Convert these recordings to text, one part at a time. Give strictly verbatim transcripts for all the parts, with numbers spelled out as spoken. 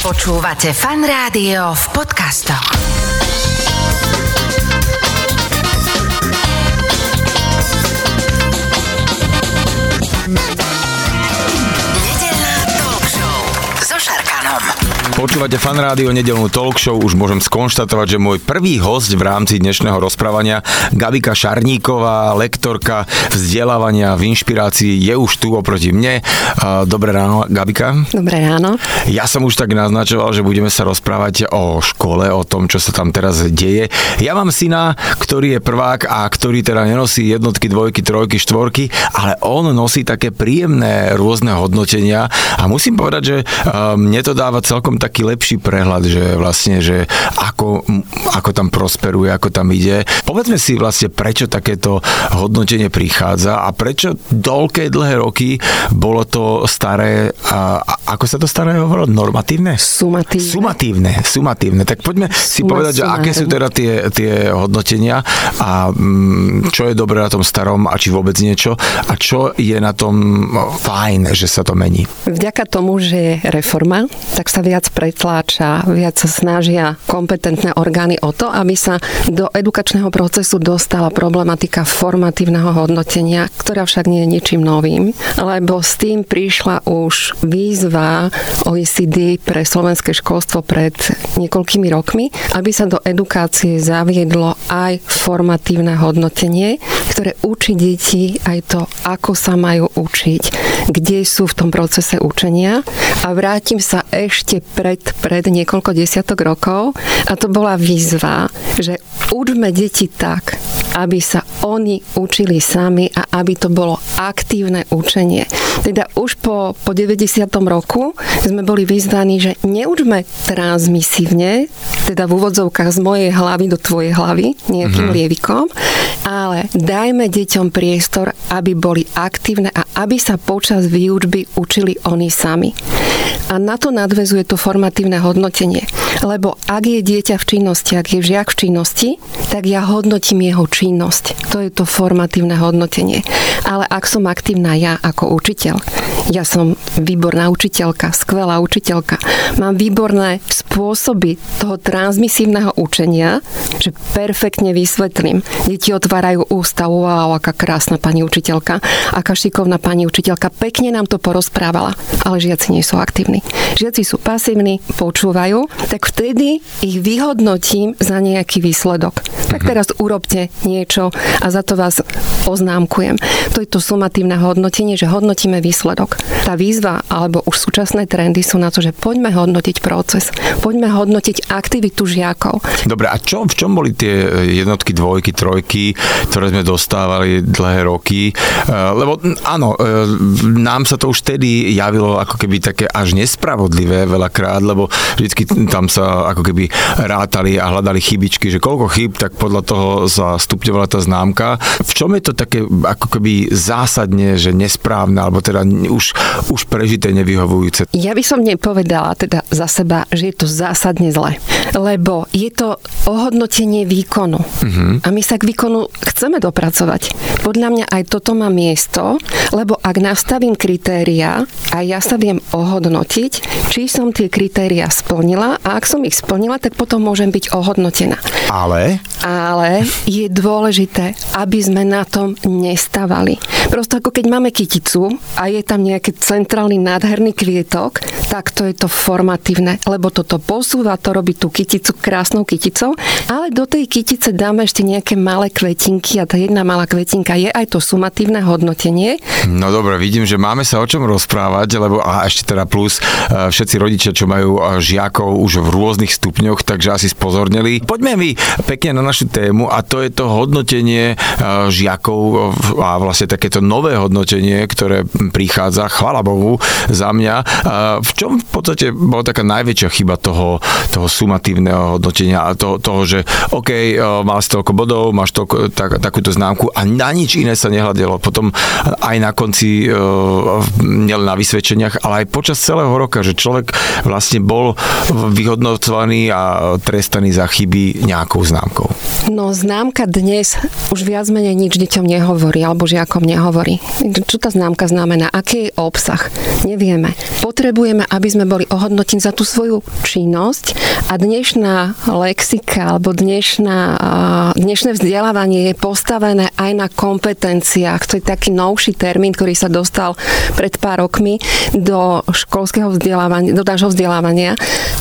Počúvate Fan Rádio v podcastoch. Nedeľná talk show so Šarkanom. Počúvate Fan Rádio, nedeľnú talk show. Už môžem skonštatovať, že môj prvý hosť v rámci dnešného rozprávania, Gabika Šarníková, lektorka vzdelávania v inšpirácii, je už tu oproti mne. Dobré ráno, Gabika. Dobré ráno. Ja som už tak naznačoval, že budeme sa rozprávať o škole, o tom, čo sa tam teraz deje. Ja mám syna, ktorý je prvák a ktorý teda nenosí jednotky, dvojky, trojky, štvorky, ale on nosí také príjemné rôzne hodnotenia a musím povedať, že mne to dáva celkom taký lepší prehľad, že vlastne, že ako, ako tam prosperuje, ako tam ide. Povedzme si vlastne, prečo takéto hodnotenie prichádza a prečo toľké dlhé roky bolo to staré, a, ako sa to staré hovorilo? Normatívne? Sumatívne. Sumatívne, sumatívne. Tak poďme si Suma, povedať, že aké sú teda tie, tie hodnotenia a mm, čo je dobré na tom starom a či vôbec niečo a čo je na tom fajn, že sa to mení. Vďaka tomu, že je reforma, tak sa viac pretláča, viac sa snažia kompetentné orgány o to, aby sa do edukačného procesu dostala problematika formatívneho hodnotenia, ktorá však nie je ničím novým, lebo s tým prišla už výzva ó é cé dé pre slovenské školstvo pred niekoľkými rokmi, aby sa do edukácie zaviedlo aj formatívne hodnotenie, ktoré učí deti aj to, ako sa majú učiť, kde sú v tom procese učenia. A vrátim sa ešte pred, pred niekoľko desiatok rokov a to bola výzva, že učme deti tak, aby sa oni učili sami a aby to bolo aktívne učenie. Teda už po, po deväťdesiatom roku sme boli vyzvaní, že neučme transmisívne, teda v úvodzovkách z mojej hlavy do tvojej hlavy, nejakým mm-hmm. lievikom, ale dajme deťom priestor, aby boli aktívne a aby sa počas výučby učili oni sami. A na to nadväzuje to formatívne hodnotenie. Lebo ak je dieťa v činnosti, ak je žiak v činnosti, tak ja hodnotím jeho činnosť. To je to formatívne hodnotenie. Ale ak som aktívna ja ako učiteľ, ja som výborná učiteľka, skvelá učiteľka, mám výborné spôsoby toho transmisívneho učenia, že perfektne vysvetlím. Deti otvárajú ústa, wow, aká krásna pani učiteľka, aká šikovná pani učiteľka, pekne nám to porozprávala, ale žiaci nie sú aktívni. Žiaci sú pasívni, počúvajú, tak vtedy ich vyhodnotím za nejaký výsledok. Tak teraz urobte niečo a za to vás oznámkujem. To je to sumatívne hodnotenie, že hodnotíme výsledok. Tá výzva, alebo už súčasné trendy sú na to, že poďme hodnotiť proces, poďme hodnotiť aktivitu žiakov. Dobre, a čo, v čom boli tie jednotky, dvojky, trojky, ktoré sme dostávali dlhé roky? Lebo áno, nám sa to už vtedy javilo ako keby také až nespravodlivé veľakrát, lebo vždycky tam sa ako keby rátali a hľadali chybičky, že koľko chyb, tak podľa toho sa stupňovala tá známka. V čom je to také ako keby zásadne, že nesprávne, alebo teda už, už prežité, nevyhovujúce? Ja by som nepovedala teda za seba, že je to zásadne zle, lebo je to ohodnotenie výkonu. Uh-huh. A my sa k výkonu chceme dopracovať. Podľa mňa aj toto má miesto, lebo ak nastavím kritériá a ja sa viem ohodnotiť, či som tie kritériá splnila a ak som ich splnila, tak potom môžem byť ohodnotená. Ale? Ale je dôležité, aby sme na tom nestávali. Prosto ako keď máme kyticu a je tam nejaký centrálny nádherný kvietok, tak to je to formatívne, lebo toto posúva, to robí tú kyticu krásnou kyticou, ale do tej kytice dáme ešte nejaké malé kvetinky a tá jedna malá kvetinka je aj to sumatívne hodnotenie. No dobre, vidím, že máme sa o čom rozprávať, lebo a ešte teda plus všetci rodičia, čo majú žiakov už v rôznych stupňoch, takže asi spozornili. Poďme my pekne na našu tému a to je to hodnotenie žiakov a vlastne takéto nové hodnotenie, ktoré prichádza, chvála Bohu, za mňa. V čom v podstate bola taká najväčšia chyba toho, toho sumatívneho hodnotenia a toho, toho, že OK, mal si toľko bodov, máš toľko, tak, takúto známku a na nič iné sa nehľadelo. Potom aj na konci, nielen na vysvedčeniach, ale aj počas celého roka, že človek vlastne bol vyhodnotený ohodnocovaní a trestaní za chyby nejakou známkou? No známka dnes už viac menej nič deťom nehovorí, alebo žiakom nehovorí. Čo tá známka znamená? Aký je obsah? Nevieme. Potrebujeme, aby sme boli ohodnotení za tú svoju činnosť a dnešná lexika alebo dnešná, dnešné vzdelávanie je postavené aj na kompetenciách. To je taký novší termín, ktorý sa dostal pred pár rokmi do školského vzdelávania, do nášho vzdelávania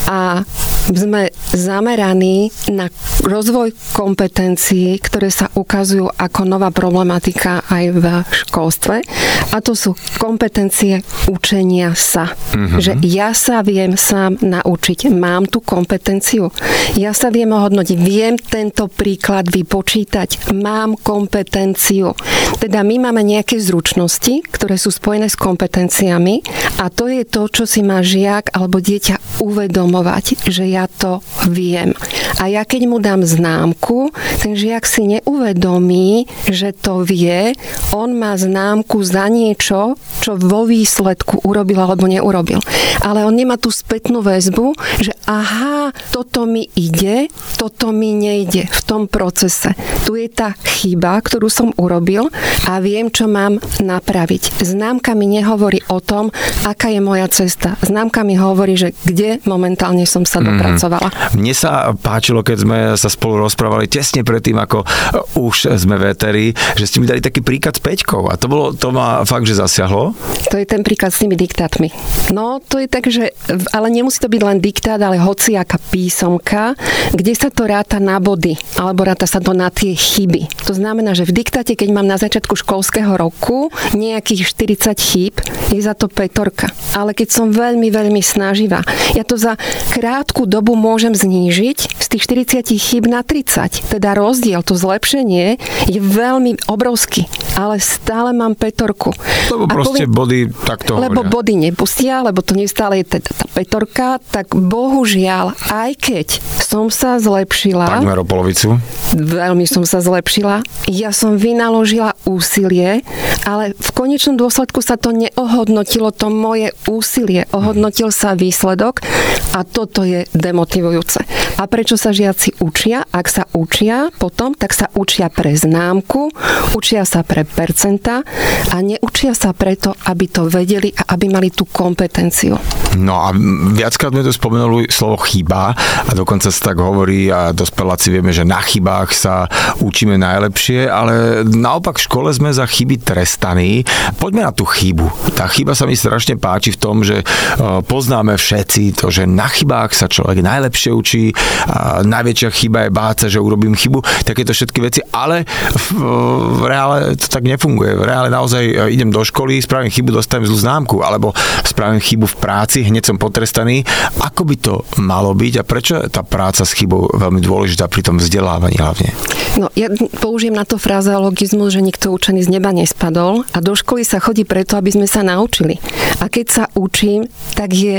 a sme zameraní na rozvoj kompetencií, ktoré sa ukazujú ako nová problematika aj v školstve. A to sú kompetencie učenia sa. Mm-hmm. Že ja sa viem sám naučiť. Mám tú kompetenciu. Ja sa viem ohodnotiť. Viem tento príklad vypočítať. Mám kompetenciu. Teda my máme nejaké zručnosti, ktoré sú spojené s kompetenciami a to je to, čo si má žiak alebo dieťa uvedomovať, že ja to viem. A ja keď mu dám známku, ten žiak si neuvedomí, že to vie, on má známku za niečo, čo vo výsledku urobil alebo neurobil. Ale on nemá tú spätnú väzbu, že aha, toto mi ide, toto mi nejde v tom procese. Tu je tá chyba, ktorú som urobil a viem, čo mám napraviť. Známka mi nehovorí o tom, aká je moja cesta. Známka mi hovorí, že kde momentálne som sa dopracovala. Mm-hmm. Mne sa páčilo, keď sme sa spolu rozprávali tesne predtým, ako už sme véteri, že ste mi dali taký príklad s Peťkou a to bolo, to ma fakt, že zasiahlo. To je ten príklad s tými diktátmi. No, to je tak, že ale nemusí to byť len diktát, ale hociaká písomka, kde sa to ráta na body, alebo ráta sa to na tie chyby. To znamená, že v diktáte, keď mám na začiatku školského roku nejakých štyridsať chýb, je za to pätorka. Ale keď som veľmi, veľmi snaživá, ja to za krátku dobu môžem znížiť z tých štyridsať chýb na tridsať. Teda rozdiel, to zlepšenie je veľmi obrovský, ale stále mám pätorku. Lebo proste poviem, body takto Lebo hovoria. body nepustia, lebo to neustále je teda tá pätorka, tak bohužiaľ, aj keď som sa zlepšila, takmer o polovicu. Veľmi som sa zlepšila. Ja som vynaložila úsilie, ale v konečnom dôsledku sa to neohodnotilo, to moje úsilie. Ohodnotil sa výsledok a toto je demotivujúce. A prečo sa žiaci učia? Ak sa učia potom, tak sa učia pre známku, učia sa pre percentá a neučia sa preto, aby to vedeli a aby mali tú kompetenciu. No a viackrát sme tu spomenuli slovo chyba a dokonca sa tak hovorí a dospeláci vieme, že na chybách sa učíme najlepšie, ale naopak v škole sme za chyby trestaní. Poďme na tú chybu. Tá chyba sa mi strašne páči v tom, že poznáme všetci to, že na chybách sa človek najlepšie učí, a najväčšia chyba je báť sa, že urobím chybu, takéto všetky veci, ale v, v reále to tak nefunguje. V reále naozaj idem do školy, spravím chybu, dostanem zlú známku, alebo spravím chybu v práci, hneď som potrestaný. Ako by to malo byť a prečo je tá práca s chybou veľmi dôležitá pri tom vzdelávaní hlavne? No, ja použijem na to frazeologizmus, že nikto učený z neba nespadol a do školy sa chodí preto, aby sme sa naučili. A keď sa učím, tak je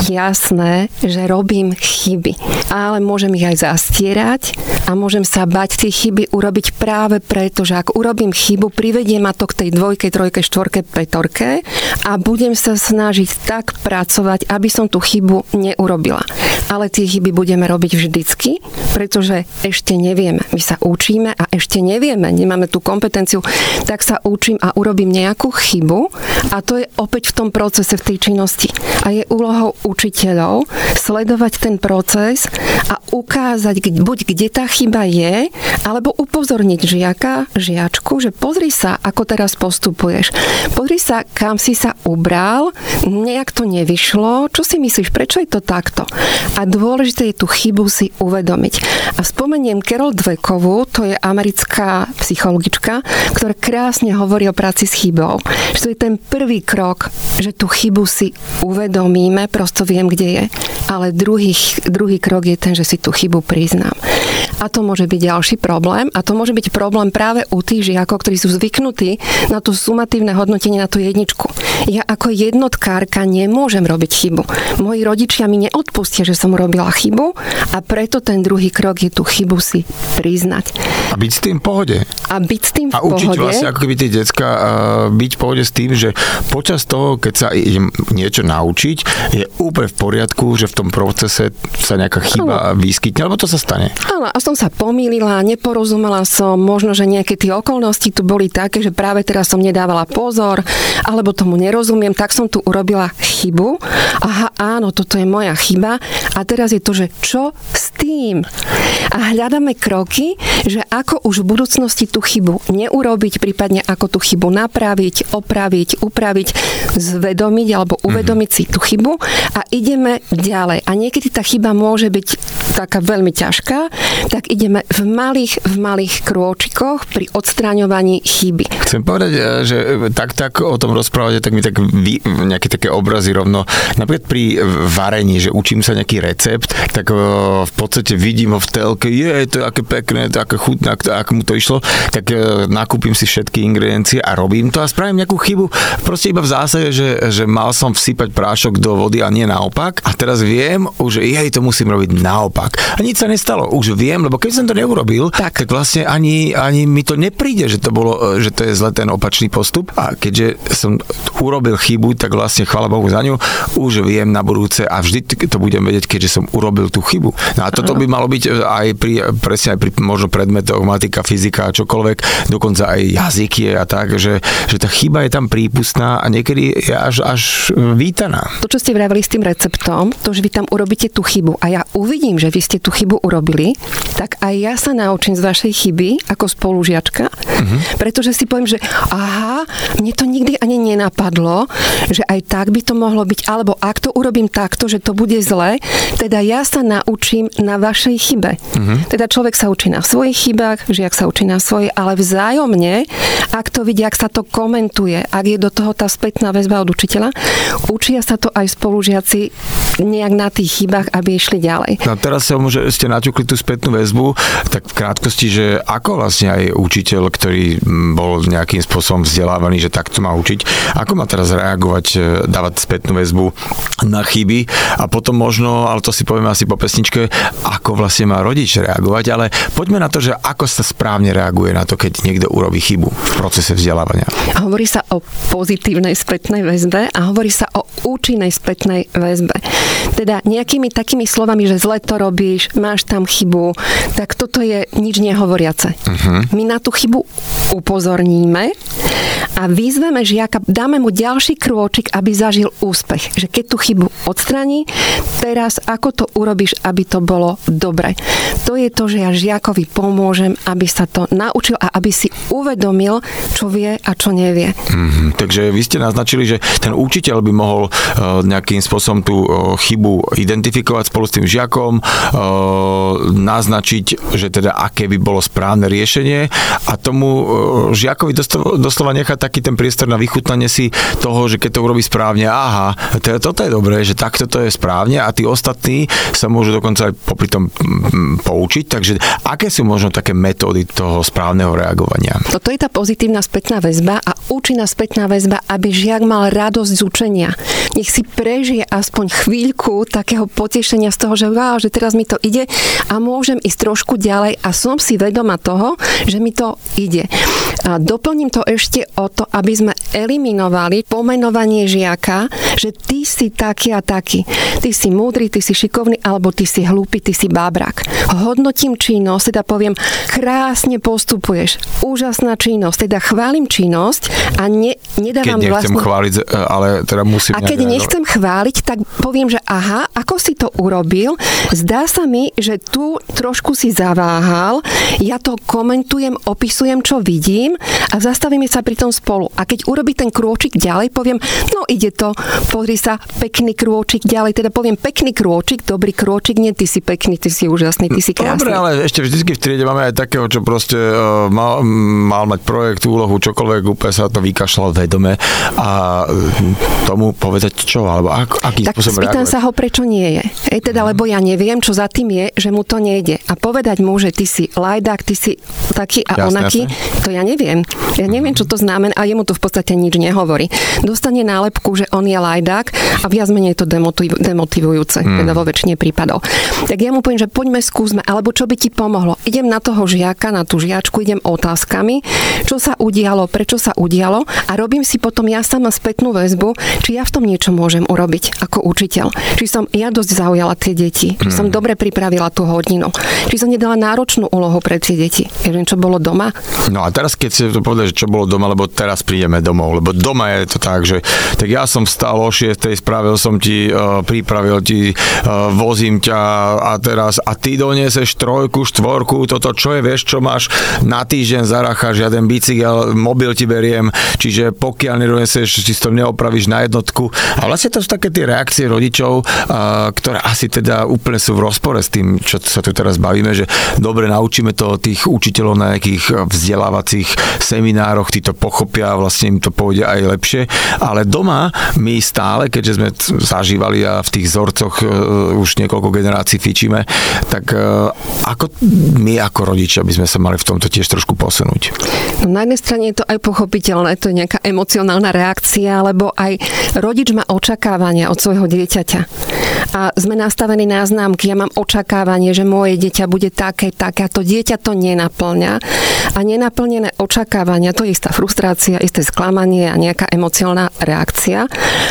jasné, že robím chyby. Ale môžem ich aj zastierať a môžem sa bať tie chyby urobiť práve preto, že ak urobím chybu, privedie ma to k tej dvojke, trojke, štvorke, pätorke a budem sa snažiť tak pracovať, aby som tú chybu neurobila. Ale tie chyby budeme robiť vždycky, pretože ešte nevieme. My sa učíme a ešte nevieme, nemáme tú kompetenciu, tak sa učím a urobím nejakú chybu a to je opäť v tom procese, v tej činnosti. A je úlohou učiteľov sledovať ten proces a ukázať, buď kde tá chyba je, alebo upozorniť žiaka, žiačku, že pozri sa, ako teraz postupuješ. Pozri sa, kam si sa ubral, nejak to nevyšlo, čo si myslíš, prečo je to takto? A dôležité je tú chybu si uvedomiť. A spomeniem Carol Dweckovú, to je americká psychologička, ktorá krásne hovorí o práci s chybou. Že to je ten prvý krok, že tú chybu si uvedomíme, prosto viem, kde je. Ale druhý, druhý krok je ten, že si tú chybu priznám. A to môže byť ďalší problém. A to môže byť problém práve u tých žiakov, ktorí sú zvyknutí na to sumatívne hodnotenie, na tú jedničku. Ja ako jednotkárka nemôžem robiť chybu. Moji rodičia mi neodpustia, že som robila chybu a preto ten druhý krok je tú chybu si priznať. A byť s tým v pohode. A byť s tým v a pohode. A učiť vlastne ako keby tie decka uh, byť v pohode s tým, že počas toho, keď sa idem niečo naučiť, je úplne v poriadku, že v tom procese sa nejaká chyba ano. vyskytne, alebo to sa stane. Áno, a som sa pomýlila, neporozumela som, možno, že nejaké tie okolnosti tu boli také, že práve teraz som nedávala pozor, alebo tomu nerozumiem, tak som tu urobila chybu. Aha, áno, toto je moja chyba. A teraz je to, že čo s tým? A hľadáme kroky, že ako už v budúcnosti tú chybu neurobiť, prípadne ako tú chybu napraviť, opraviť, upraviť, zvedomiť alebo uvedomiť si tú chybu a ideme ďalej. A niekedy tá chyba môže byť taká veľmi ťažká, tak ideme v malých, v malých krôčikoch pri odstraňovaní chyby. Chcem povedať, že tak, tak o tom rozprávate, tak mi tak vy, nejaké také obrazy rovno. Napríklad pri varení, že učím sa nejaký recept, tak v podstate vidím ho v telke, je to aké pekné, to aké chutné, ako mu to išlo, tak nakúpim si všetky ingrediencie a robím to a spravím nejakú chybu. Proste iba v zásade, že, že mal som vsypať prášok do vody a nie naopak. A teraz viem, už jej to musím robiť naopak. A nič sa nestalo. Už viem, lebo keď som to neurobil, tak, tak vlastne ani, ani mi to nepríde, že to bolo, že to je zle ten opačný postup. A keďže som urobil chybu, tak vlastne chvála Bohu za ňu, už viem na budúce a vždy to budem vedieť, keďže som urobil tú chybu. No a toto by malo byť aj pri, presne aj pri možno predmetoch, matika, fyzika a čokoľvek, dokonca aj jazyky a tak, že, že tá chyba je tam prípustná a niekedy je až, až vítaná. To, čo ste vravili s tým receptom, to, že vy tam urobíte tú chybu a ja uvidím, že vy ste tú chybu urobili, tak aj ja sa naučím z vašej chyby ako spolužiačka, uh-huh. pretože si poviem, že aha, mne to nikdy ani nenapadlo, že aj tak by to mohlo byť, alebo ak to urobím takto, že to bude zle, teda ja sa naučím na vašej chybe. Uh-huh. Teda človek sa učí na svojich chybách, žiak sa učí na svojej, ale vzájomne, ak to vidí, ak sa to komentuje, ak je do toho tá spätná väzba od učiteľa, učia sa to aj spolužiaci nejak na tých chybách, aby išli ďalej. No teraz sa že ste naťukli tú spätnú väzbu, tak v krátkosti, že ako vlastne aj učiteľ, ktorý bol nejakým spôsobom vzdelávaný, že takto má učiť, ako má teraz reagovať, dávať spätnú väzbu na chyby a potom možno, ale to si povieme asi po pesničke, ako vlastne má rodič reagovať, ale poďme na to, že ako sa správne reaguje na to, keď niekto urobí chybu v procese vzdelávania. Hovorí sa o pozitívnej spätnej väzbe a hovorí sa o účinnej spätnej väzbe. Teda nejakými takými slovami, že zle to robíš, máš tam chybu, tak toto je nič nehovoriace. Uh-huh. My na tú chybu upozorníme a vyzveme žiaka, dáme mu ďalší krôčik, aby zažil úspech. Že keď tú chybu odstraní, teraz ako to urobíš, aby to bolo dobre. To je to, že ja žiakovi pomôžem, aby sa to naučil a aby si uvedomil, čo vie a čo nevie. Mm-hmm. Takže vy ste naznačili, že ten učiteľ by mohol uh, nejakým spôsobom tú uh, chybu identifikovať spolu s tým žiakom, uh, naznačiť, že teda aké by bolo správne riešenie a tomu uh, žiakovi doslova, doslova nechať taký ten priestor na vychutnanie si toho, že keď to urobí správne, aha, teda toto je dobré, že takto to je správne a tí ostatní sa môžu dokonca aj popri tom mm, poučiť. Takže aké sú možno také metódy toho správneho reagovania? Toto je tá pozitívna spätná väzba a účinná spätná väzba, aby žiak mal radosť z učenia. Nech si prežije aspoň chvíľku takého potešenia z toho, že wow, že teraz mi to ide a môžem ísť trošku ďalej a som si vedoma toho, že mi to ide. A doplním to ešte o to, aby sme eliminovali pomenovanie žiaka, že ty si taký a taký. Ty si múdry, ty si šikovný, alebo ty si hlúpy, ty si bábrak. Hodnotím činnosť, teda poviem, krásne postupuješ, úžasná činnosť, teda chválim činnosť a ne, nedávam keď nechcem vlastnú... chváliť, ale teda musím... A keď nechcem chváliť, tak poviem, že aha, ako si to urobil, zdá sa mi, že tu trošku si zaváhal, ja to komentujem, opisujem, čo vidím a zastavíme sa pri tom spolu. A keď urobí ten krôčik ďalej, poviem, no ide to, pozri sa, pekný krôčik ďalej, teda poviem pekný krôčik, dobrý krôčik, nie, ty si pekný, ty si úžasný, ty si krásny. Dobre, ale ešte vždycky v triede máme aj takého, čo proste uh, mal, mal mať projekt, úlohu, čokoľvek, úplne sa to vykašľal vedome a tomu povedať čo, alebo ak, aký tak spôsob reagovať. Tak spýtam sa ho, prečo nie je. Hej, teda, lebo ja neviem, čo za tým je, že mu to nejde. A povedať mu, že ty si lajdák, ty si taký a jasne, onaký, jasne. To ja neviem. Ja neviem, čo to znamená a jemu to v podstate nič nehovorí. Dostane nálepku, že on je lajdák a viac menej je to demotiv- demotivujúce, mm. teda vo väčšine prípadov. Tak ja mu poviem, že poďme, skúsme, alebo čo by ti pomohlo. Idem na toho žiaka, na tú žiačku, idem otázkami, čo sa udialo, prečo sa udialo a robím si potom ja sama spätnú väzbu, či ja v tom niečo môžem urobiť ako učiteľ. Či som ja dosť zaujala tie deti, či som dobre pripravila tú hodinu, či som nedala náročnú úlohu pre tie deti. Ja viem, čo bolo doma. No a teraz, keď si to povedal, že čo bolo doma, lebo teraz prídeme domov, lebo doma je to tak, že tak ja som vstal o šiestej, spravil som ti, uh, pripravil ti, uh, vozím ťa a teraz a ty donieseš trojku, štvorku, toto čo je, vieš, čo máš na týždeň zaracha, žiaden bicykel, mobil ti beriem, čiže pokiaľ nedoniesieš, či to neopravíš na jednotku. A vlastne to sú také tie reakcie rodičov, uh, ktoré asi teda úplne sú v rozpore s tým, čo sa tu teraz bavíme, že dobre naučíme to tých učiteľov na nejakých vzdelávacích seminároch, tí to pochopia, vlastne im to pôjde aj lepšie, ale doma my stále, keďže sme zažívali a v tých vzorcoch uh, už niekoľko generácií fičíme, tak uh, ako my ako rodičia by sme sa mali v tomto tiež trošku posunúť? No, na jednej strane je to aj pochopiteľné, to je nejaká emocionálna reakcia, lebo aj rodič má očakávania od svojho dieťaťa. A sme nastavení na známky, ja mám očakávanie, že moje dieťa bude také, také, a to dieťa to nenaplňa. A nenaplnené očakávania, to je istá frustrácia, isté sklamanie a nejaká emocionálna reakcia.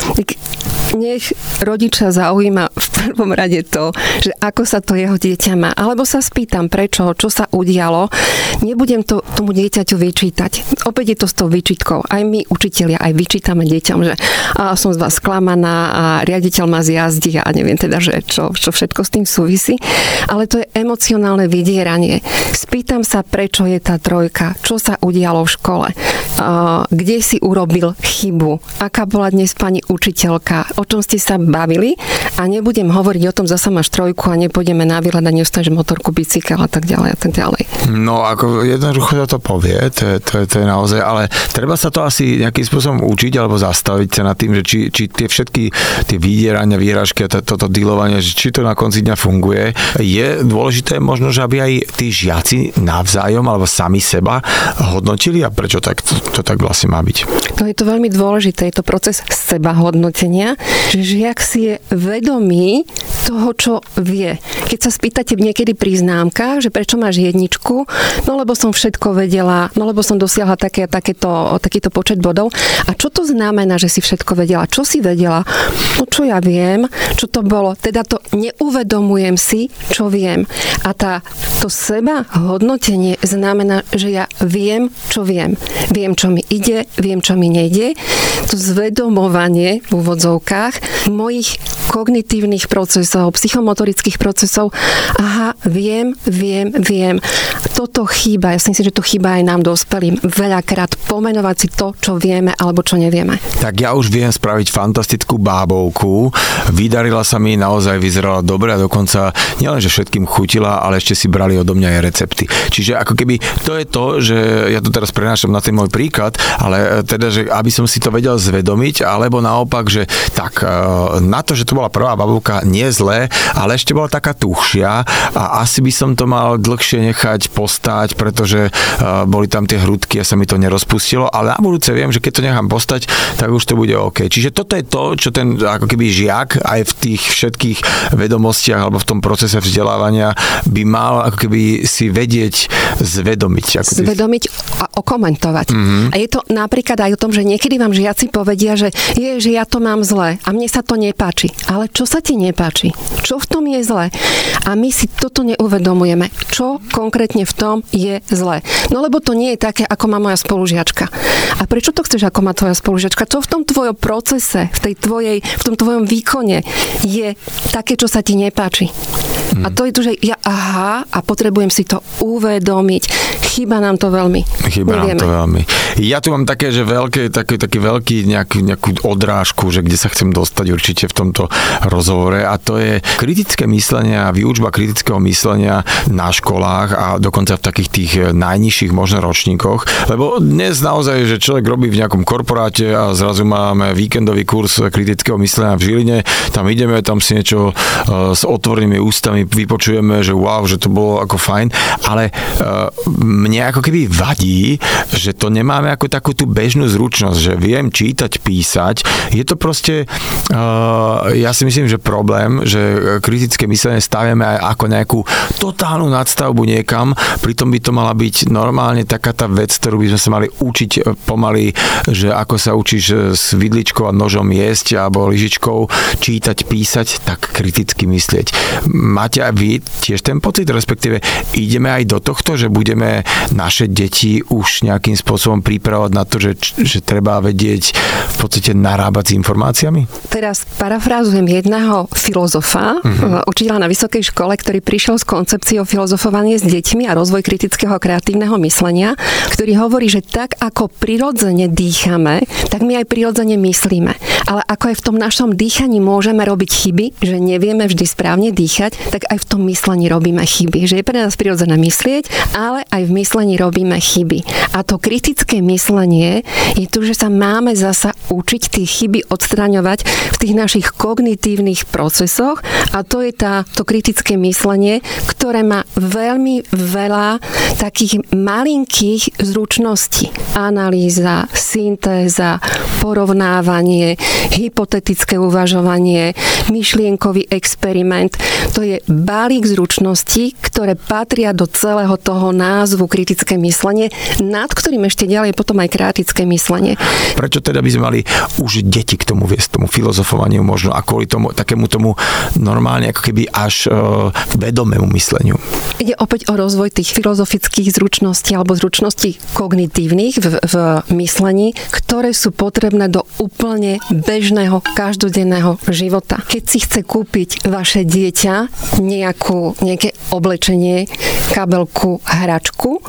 Nech rodiča zaujíma v prvom rade to, že ako sa to jeho dieťa má. Alebo sa spýtam, prečo, čo sa udialo. Nebudem to tomu dieťaťu vyčítať. Opäť je to s tou výčitkou. Aj my, učitelia, aj vyčítame deťom, že a som z vás sklamaná a riaditeľ ma zjazdí a neviem teda, že čo, čo všetko s tým súvisí. Ale to je emocionálne vydieranie. Spýtam sa, prečo je tá trojka, čo sa udialo v škole, uh, kde si urobil chybu, aká bola dnes pani učiteľka, o čom ste sa bavili a nebudem hovoriť o tom, zasa máš trojku a nepôjdeme na výlet a neostaneš motorku, bicykel a tak ďalej a tak ďalej. No ako jednoducho to povie, to je, to, je, to je naozaj, ale treba sa to asi nejakým spôsobom učiť alebo zastaviť sa nad tým, že či, či tie všetky tie vydierania, výražky a toto dealovanie, že či to na konci dňa funguje. Je dôležité možno, že aby aj tí žiaci navzájom alebo sami seba hodnotili a prečo tak, to, to tak vlastne má byť? No je to veľmi dôležité, je to proces sebahodnotenia, že žiak si je vedomý toho, čo vie. Keď sa spýtate niekedy pri známkach, že prečo máš jedničku, no lebo som všetko vedela, no lebo som dosiahla také, takéto, takýto počet bodov. A čo to znamená, že si všetko vedela? Čo si vedela? No čo ja viem, čo to bolo? Teda to neuvedomujem si, čo viem. A tá, to seba hodnotenie znamená, že ja viem, čo viem. Viem, čo mi ide, viem, čo mi nejde. To zvedomovanie v úvodzovkách mojich kognitívnych procesov, psychomotorických procesov. Aha, viem, viem, viem. Toto chýba. Ja si myslím, že to chýba aj nám dospelým. Veľakrát pomenovať si to, čo vieme alebo čo nevieme. Tak ja už viem spraviť fantastickú bábovku. Vydarila sa mi, naozaj vyzerala dobre a dokonca nielen, že všetkým chutila, ale ešte si brali odo mňa aj recepty. Čiže ako keby to je to, že ja to teraz prenášam na ten môj príklad, ale teda, že aby som si to vedel zvedomiť, alebo naopak, že tak na to, že to bola prvá bábovka, nie zlé, ale ešte bola taká tuchšia a asi by som to mal dlhšie nechať postať, pretože boli tam tie hrudky a sa mi to nerozpustilo, ale na budúce viem, že keď to nechám postať, tak už to bude OK. Čiže toto je to, čo ten ako keby žiak aj v tých všetkých vedomostiach alebo v tom procese vzdelávania by mal ako keby si vedieť zvedomiť. Ako zvedomiť a okomentovať. Mm-hmm. A je to napríklad aj o tom, že niekedy vám žiaci povedia, že je, že ja to mám zle a mne sa to nepáči. Ale čo sa ti nepáči? Čo v tom je zle? A my si toto neuvedomujeme. Čo konkrétne v tom je zle? No lebo to nie je také, ako má moja spolužiačka. A prečo to chceš, ako má tvoja spolužiačka? Čo v tom tvojom procese, v tej tvojej, v tom tvojom výkone je také, čo sa ti nepáči? Hmm. A to je to, že ja aha, a potrebujem si to uvedomiť. chýba nám to veľmi. Chýba nám to veľmi. Ja tu mám také, že veľké, taký, taký veľký nejaký, nejakú odrážku, že kde sa chcem dostať určite v tomto rozhovore, a to je kritické myslenie a výučba kritického myslenia na školách a dokonca v takých tých najnižších možno ročníkoch, lebo dnes naozaj, že človek robí v nejakom korporáte a zrazu máme víkendový kurz kritického myslenia v Žiline, tam ideme, tam si niečo s otvorenými ústami vypočujeme, že wow, že to bolo ako fajn, ale mne ako keby vadí, že to nemáme ako takú tú bežnú zručnosť, že viem čítať, písať. Je to proste, ja si myslím, že problém, že kritické myslenie staviame aj ako nejakú totálnu nadstavbu niekam, pritom by to mala byť normálne taká tá vec, ktorú by sme sa mali učiť pomaly, že ako sa učíš s vidličkou a nožom jesť alebo lyžičkou čítať, písať, tak kriticky myslieť. Máte aj vy tiež ten pocit, respektíve ideme aj do tohto, že budeme naše deti už nejakým spôsobom pripravovať na to, že, že treba vedieť v podstate narábať s informáciami? Teraz parafrázujem jedného filozofa, uh-huh. učiteľa na vysokej škole, ktorý prišiel s koncepciou filozofovanie s deťmi a rozvoj kritického a kreatívneho myslenia, ktorý hovorí, že tak ako prirodzene dýchame, tak my aj prirodzene myslíme. Ale ako aj v tom našom dýchaní môžeme robiť chyby, že nevieme vždy správne dýchať, tak aj v tom myslení robíme chyby. Že je pre nás prirodzené myslieť, ale aj v myslení robíme chyby. A to kritické myslenie je tu, že sa máme zasa učiť tie chyby odstraňovať v tých našich kognitívnych procesoch, a to je tá, to kritické myslenie, ktoré má veľmi veľa takých malinkých zručností. Analýza, syntéza, porovnávanie, hypotetické uvažovanie, myšlienkový experiment. To je balík zručností, ktoré patria do celého toho názvu kritické myslenie, nad ktorým ešte ďalej potom aj kritické myslenie. Prečo teda by sme mali už deti k tomu viesť, tomu filozofovaniu možno a kvôli tomu, takému tomu normálne ako keby až uh, vedomému mysleniu? Ide opäť o rozvoj tých filozofických zručností alebo zručností kognitívnych v, v myslení, ktoré sú potrebné do úplne bežného, každodenného života. Keď si chce kúpiť vaše dieťa nejakú, nejaké oblečenie, kabelku, hračku,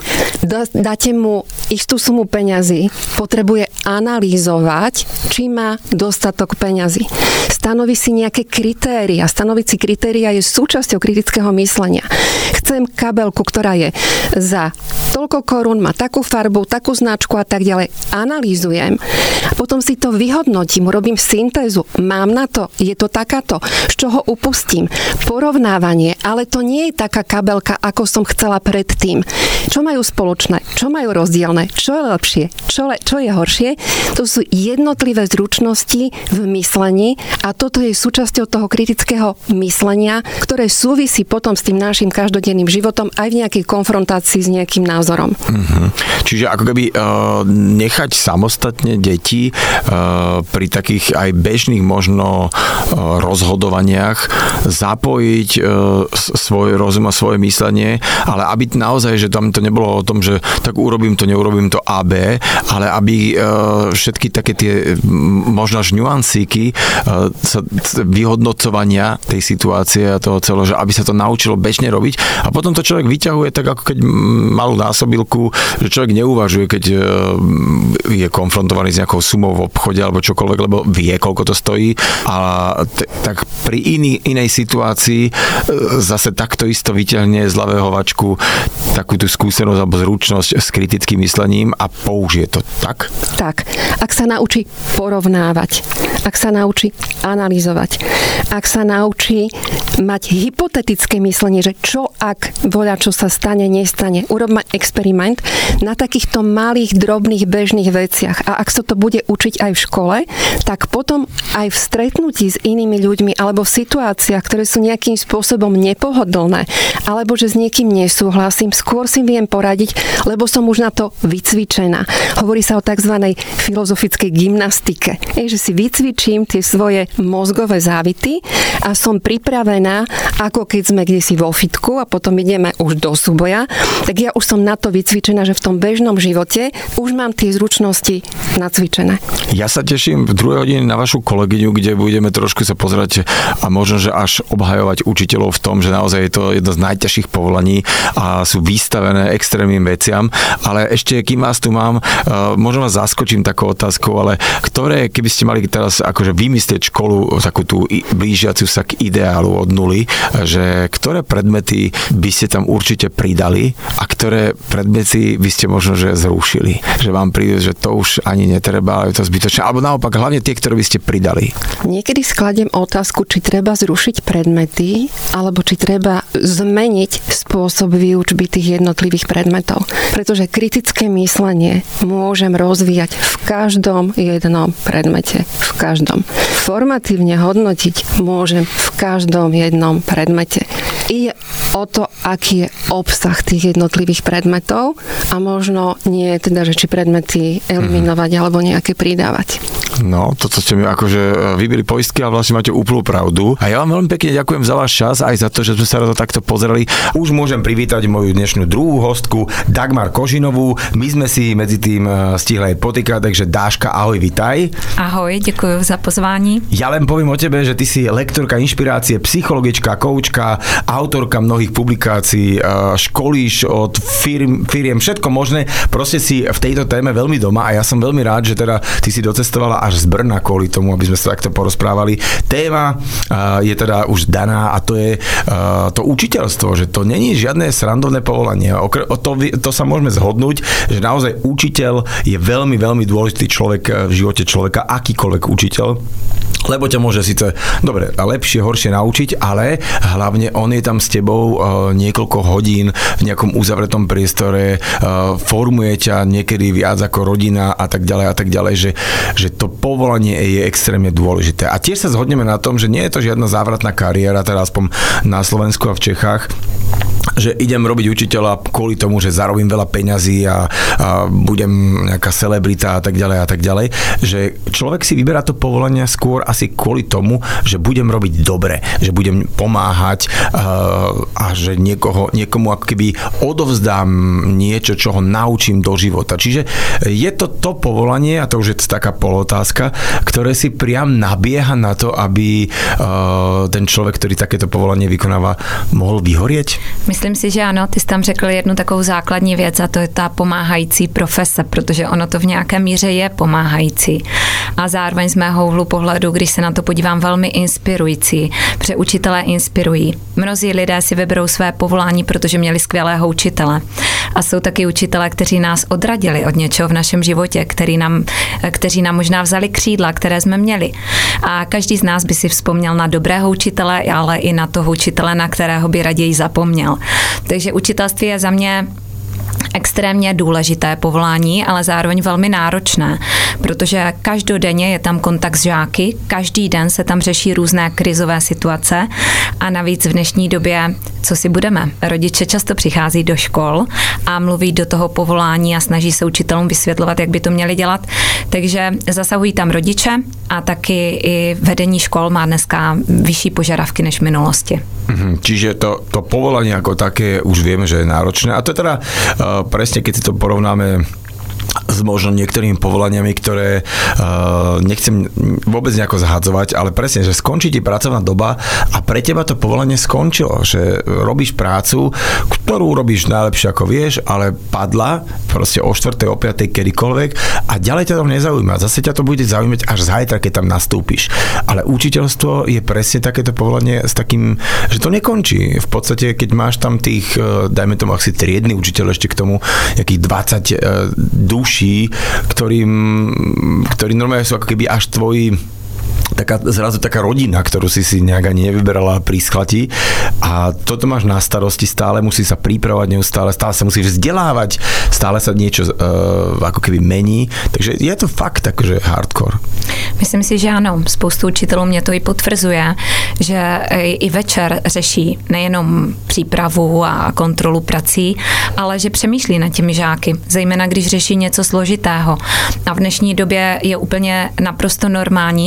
dáte mu istú sumu peňazí, potrebuje analýzovať, či má dostatok peňazí. Stanoví si nejaké kritéria. Stanoviť si kritéria je súčasťou kritického myslenia. Chcem kabelku, ktorá je za toľko korún, má takú farbu, takú značku a tak ďalej. Analýzujem. Potom si to vyhodnotím, robím syntézu. Mám na to? Je to takáto? Z čoho upustím? Porovnávanie. Ale to nie je taká kabelka, ako som chcela predtým. Čo majú spoločné? Čo majú rozdielne? Čo je lepšie? Čo, le, čo je horšie? To sú jednotlivé zručnosti v myslení a toto je súčasťou toho kritického myslenia, ktoré súvisí potom s tým našim každodenným životom aj v nejakej konfrontácii s nejakým názorom. Mm-hmm. Čiže ako keby uh, nechať samostatne deti uh, pri takých aj bežných možno uh, rozhodovaniach zapojiť uh, svoj rozum a svoje myslenie, ale aby naozaj, že tam to nebolo o tom, že tak urobím to, neurobím to A, B, ale aby uh, všetky také tie možno až nuansíky uh, sa, vyhodnocovania tej situácie a toho celého, že aby sa to naučilo bežne robiť a potom to človek vyťahuje tak ako keď malú násobilku, že človek neuvažuje, keď uh, je konfrontovaný s nejakou sumou v obchode alebo čokoľvek, lebo vie, koľko to stojí a t- tak pri iný, inej situácii uh, zase takto isto vyťahne z ľavého vačku takú tú skúsenosť alebo zručnosť s kritickým myslením a použije to, tak? Tak. Ak sa naučí porovnávať, ak sa naučí analyzovať, ak sa naučí mať hypotetické myslenie, že čo ak voľa, čo sa stane, nestane, urobme experiment na takýchto malých, drobných, bežných veciach. A ak sa to bude učiť aj v škole, tak potom aj v stretnutí s inými ľuďmi alebo v situáciách, ktoré sú nejakým spôsobom nepohodlné, alebo že s niekým nesúhlasím, skôr si viem poradiť, lebo som už na to vycvičená. Hovorí sa o tzv. Filozofickej gymnastike. Je, že si vycvičím tie svoje mozgové závity a som pripravená, ako keď sme kdesi vo fitku a potom ideme už do súboja, tak ja už som na to vycvičená, že v tom bežnom živote už mám tie zručnosti nacvičené. Ja sa teším v druhej hodine na vašu kolegyňu, kde budeme trošku sa pozerať a možno, že až obhajovať učiteľov v tom, že naozaj je to jedno z najťažších povolaní a sú vystavené extrémnym veciam. Ale ešte, kým vás tu mám, možno vás zaskočím takou otázkou, ale ktoré, keby ste mali teraz akože vymyslieť školu, takú tú blížiacu sa k ideálu od nuly, že ktoré predmety by ste tam určite pridali a ktoré predmety by ste možno, že zrušili? Že vám príde, že to už ani netreba, ale je to zbytočné. Alebo naopak, hlavne tie, ktoré by ste pridali. Niekedy skladiem otázku, či treba zrušiť predmety, alebo či treba zmeniť spôsob výučby tých jednotlivých predmetov. Pretože kritické myslenie môžem rozvíjať v každom jednom predmete. V každom. Formatívne hodnotiť môžem v každom jednom predmete. Ide o to, aký je obsah tých jednotlivých predmetov a možno nie teda, že či predmety eliminovať mm. alebo nejaké pridávať. No, toto ste mi akože vybili poistky a vlastne máte úplnú pravdu. A ja vám veľmi pekne ďakujem za váš čas, aj za to, že sme sa na to takto pozreli. Už môžem privítať moju dnešnú druhú hostku, Dagmar Kožinovú. My sme si medzi tým stihli aj potýkať, takže Dáška, ahoj, vitaj. Ahoj, ďakujem za pozvání. Ja len poviem o tebe, že ty si lektorka inšpirácie, psychologička, koučka, autorka mnohých publikácií, školíš od firm, firiem, všetko možné. Proste si v tejto téme veľmi doma a ja som veľmi rád, že teda ty si docestovala až z Brna kvôli tomu, aby sme sa takto porozprávali. Téma uh, je teda už daná a to je uh, to učiteľstvo, že to není žiadne srandovné povolanie. O to, to sa môžeme zhodnúť, že naozaj učiteľ je veľmi, veľmi dôležitý človek v živote človeka, akýkoľvek učiteľ, lebo ťa môže síce, dobre, lepšie, horšie naučiť, ale hlavne on je tam s tebou uh, niekoľko hodín v nejakom uzavretom priestore, uh, formuje ťa niekedy viac ako rodina a tak ďalej a tak ďalej, že, že to povolanie je extrémne dôležité. A tiež sa zhodneme na tom, že nie je to žiadna závratná kariéra, teda aspoň na Slovensku a v Čechách, že idem robiť učiteľa kvôli tomu, že zarobím veľa peňazí a, a budem nejaká celebrita a tak ďalej a tak ďalej, že človek si vyberá to povolanie skôr asi kvôli tomu, že budem robiť dobre, že budem pomáhať a, a že niekoho, niekomu ako keby odovzdám niečo, čo ho naučím do života. Čiže je to to povolanie, a to už je taká polotázka, ktoré si priam nabieha na to, aby uh, ten člověk, který takéto povolání vykonává, mohl vyhorieť? Myslím si, že ano, ty jsi tam řekl jednu takovou základní věc a to je ta pomáhající profese, protože ono to v nějaké míře je pomáhající. A zároveň z mého úhlu pohledu, když se na to podívám, velmi inspirující, protože učitelé inspirují. Mnozí lidé si vyberou své povolání, protože měli skvělého učitele. A jsou taky učitelé, kteří nás odradili od něčeho v našem životě, který nám, kteří nám možná vzali křídla, které jsme měli. A každý z nás by si vzpomněl na dobrého učitele, ale i na toho učitele, na kterého by raději zapomněl. Takže učitelství je za mě extrémně důležité povolání, ale zároveň velmi náročné, protože každodenně je tam kontakt s žáky, každý den se tam řeší různé krizové situace a navíc v dnešní době, co si budeme, rodiče často přichází do škol a mluví do toho povolání a snaží se učitelům vysvětlovat, jak by to měli dělat, takže zasahují tam rodiče a taky i vedení škol má dneska vyšší požadavky než v minulosti. Mhm, čiže to, to povolanie ako také už vieme, že je náročné a to je teda uh, presne, keď si to porovnáme s možno niektorými povolaniami, ktoré uh, nechcem vôbec nejako zhadzovať, ale presne, že skončí ti pracovná doba a pre teba to povolanie skončilo, že robíš prácu, ktorú robíš najlepšie ako vieš, ale padla proste o štvrtej, o piatej, kedykoľvek a ďalej ťa to nezaujíma. Zase ťa to bude zaujímať až zajtra, keď tam nastúpiš. Ale učiteľstvo je presne takéto povolanie s takým, že to nekončí. V podstate, keď máš tam tých, dajme tomu asi triedny učiteľ, ešte k tomu nejakých dvadsať duší, ktorým, ktorí normálne sú ako keby až tvoji taká, zrazu taká rodina, ktorú si si nejak ani nevyberala pri schlatí a toto máš na starosti, stále musí sa pripravovať neustále, stále sa musíš vzdelávať, stále sa niečo uh, ako keby mení, takže je to fakt akože hardcore. Myslím si, že ano, spoustu učitelů mě to i potvrzuje, že i večer řeší nejenom přípravu a kontrolu prací, ale že přemýšlí nad těmi žáky, zejména když řeší něco složitého. A v dnešní době je úplně naprosto normální, že žáci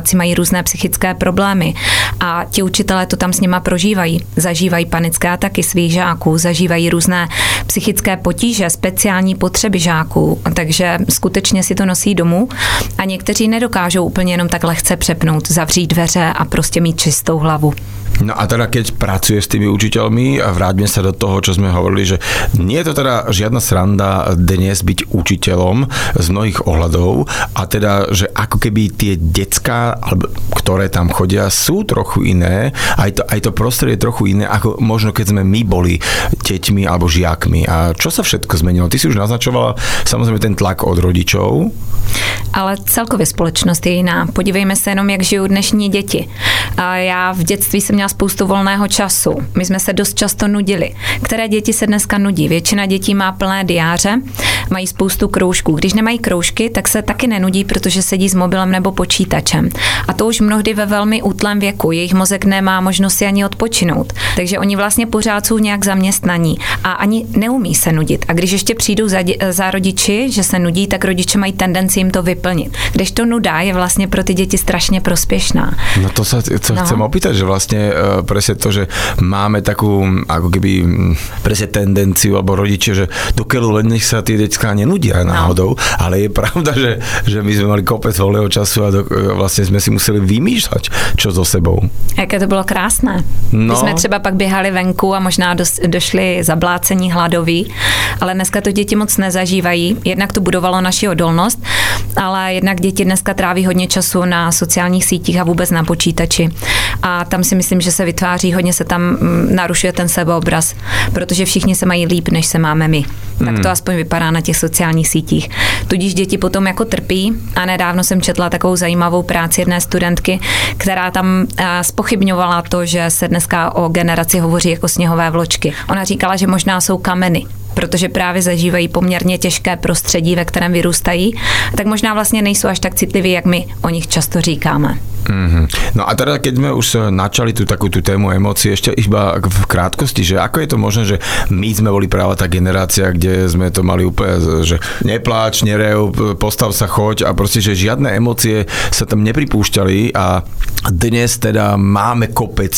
žáci mají různé psychické problémy a ti učitelé to tam s nima prožívají. Zažívají panické ataky svých žáků, zažívají různé psychické potíže, speciální potřeby žáků, takže skutečně si to nosí domů a někteří nedokážou úplně jenom tak lehce přepnout, zavřít dveře a prostě mít čistou hlavu. No a teda keď pracuješ s tými učiteľmi a vráťme sa do toho, čo sme hovorili, že nie je to teda žiadna sranda dnes byť učiteľom z mnohých ohľadov a teda, že ako keby tie decká, ktoré tam chodia, sú trochu iné, aj to, aj to prostredie je trochu iné, ako možno keď sme my boli deťmi alebo žiakmi. A čo sa všetko zmenilo? Ty si už naznačovala samozrejme ten tlak od rodičov. Ale celkově společnost je jiná. Podívejme se jenom, jak žijou dnešní děti. A já v dětství jsem měla spoustu volného času. My jsme se dost často nudili. Které děti se dneska nudí? Většina dětí má plné diáře, mají spoustu kroužků. Když nemají kroužky, tak se taky nenudí, protože sedí s mobilem nebo počítačem. A to už mnohdy ve velmi útlém věku. Jejich mozek nemá možnost si ani odpočinout. Takže oni vlastně pořád jsou nějak zaměstnaní a ani neumí se nudit. A když ještě přijdou za, dě- za rodiči, že se nudí, tak rodiče mají tendenci jim to vyplnit. Kdežto nuda je vlastně pro ty děti strašně prospěšná. No to sa to no. chcem opýtať, že vlastne uh, presne to, že máme takú ako keby presne tendenciu alebo rodiče, že do keľu len nech sa tie decká nenudia náhodou, no. Ale je pravda, že, že my sme mali kopec voľného času a do, vlastne sme si museli vymýšľať, čo so sebou. Jaké to bylo krásné. No. My jsme třeba pak běhali venku a možná dos, došli zablácení hladoví, ale dneska to děti moc nezažívají. Jednak to budovalo naši odolnost, ale jednak děti dneska tráví hodně času na sociálních sítích a vůbec na počítači. A tam si myslím, že se vytváří, hodně se tam narušuje ten sebeobraz, protože všichni se mají líp, než se máme my. Tak to aspoň vypadá na těch sociálních sítích. Tudíž děti potom jako trpí a nedávno jsem četla takovou zajímavou práci jedné studentky, která tam zpochybňovala to, že se dneska o generaci hovoří jako sněhové vločky. Ona říkala, že možná jsou kameny, protože právě zažívají poměrně těžké prostředí, ve kterém vyrůstají, tak možná vlastně nejsou až tak citliví, jak my o nich často říkáme. Mm-hmm. No a teda, keď sme už načali tú takú tú tému emócií, ešte iba v krátkosti, že ako je to možné, že my sme boli práve tá generácia, kde sme to mali úplne, že nepláč, nerev, postav sa, choď a proste, že žiadne emócie sa tam nepripúšťali a dnes teda máme kopec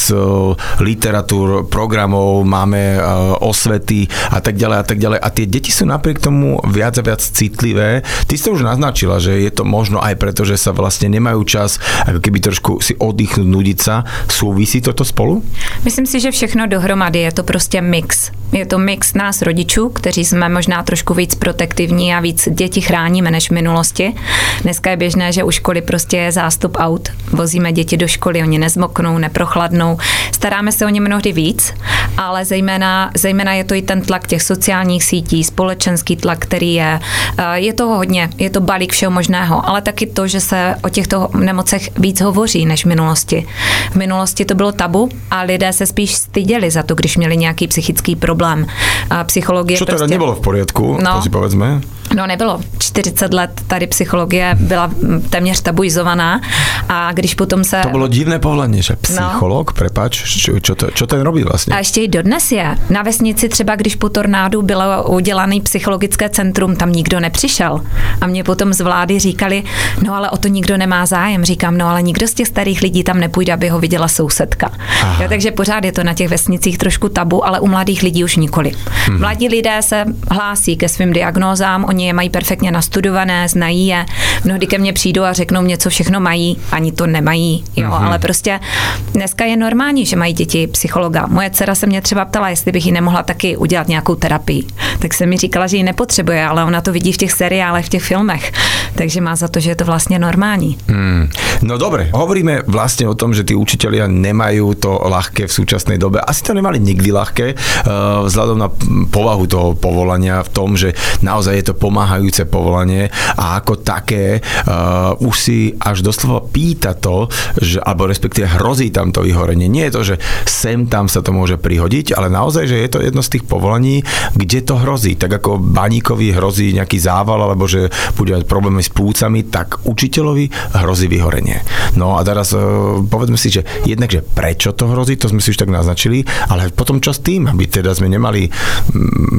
literatúr, programov, máme osvety a tak ďalej a tak ďalej a tie deti sú napriek tomu viac a viac citlivé. Ty si to už naznačila, že je to možno aj preto, že sa vlastne nemajú čas ako keby trošku si oddychnúť, nudiť sa. Súvisí toto spolu? Myslím si, že všechno dohromady je to prostě mix. Je to mix nás rodičů, kteří jsme možná trošku víc protektivní a víc děti chráníme než v minulosti. Dneska je běžné, že u školy prostě je zástup aut. Vozíme děti do školy, oni nezmoknou, neprochladnou. Staráme se o ně mnohdy víc, ale zejména, zejména je to i ten tlak těch sociálních sítí, společenský tlak, který je. Je toho hodně, je to balík všeho možného, ale taky to, že se o těchto nemocech víc hovoří než v minulosti. V minulosti to bylo tabu a lidé se spíš styděli za to, když měli nějaký psychický problém. A psychologie Čo teda prostě... nebylo v poriadku, no, to si povedzme. No nebylo. čtyřicet let tady psychologie byla téměř tabuizovaná a když potom se... To bylo divné povolání, že psycholog, no. Prepáč, čo, čo, to, čo ten robí vlastně? A ještě i dodnes je. Na vesnici třeba, když po tornádu bylo udělané psychologické centrum, tam nikdo nepřišel. A mě potom z vlády říkali, no ale o to nikdo nemá zájem. Říkám, no ale nikdo z těch starých lidí tam nepůjde, aby ho viděla sousedka. Ja, takže pořád je to na těch vesnicích trošku tabu, ale u mladých lidí už nikoli. Hmm. Mladí lidé se hlásí ke svým diagnózám, oni je mají perfektně nastudované, znají je. Mnohdy ke mně přijdou a řeknou mě, co všechno mají, ani to nemají, jo, mm-hmm. ale prostě dneska je normální, že mají děti psychologa. Moje dcera se mě třeba ptala, jestli bych jí nemohla taky udělat nějakou terapii. Tak jsem mi říkala, že ji nepotřebuje, ale ona to vidí v těch seriálech, v těch filmech. Takže má za to, že je to vlastně normální. Mm. No dobre, hovoríme vlastne o tom, že tí učitelia nemajú to ľahké v súčasnej dobe. Asi to nemali nikdy ľahké, uh, vzhľadom na povahu toho povolania v tom, že naozaj je to pomáhajúce povolanie a ako také uh, už si až doslova pýta to, že, alebo respektíve hrozí tam to vyhorenie. Nie je to, že sem tam sa to môže prihodiť, ale naozaj, že je to jedno z tých povolaní, kde to hrozí. Tak ako baníkovi hrozí nejaký zával, alebo že bude mať problémy s plúcami, tak učiteľovi hrozí vyhorenie. No a teraz uh, povedzme si, že jednak, že prečo to hrozí, to sme si už tak naznačili, ale potom čo s tým, aby teda sme nemali mm,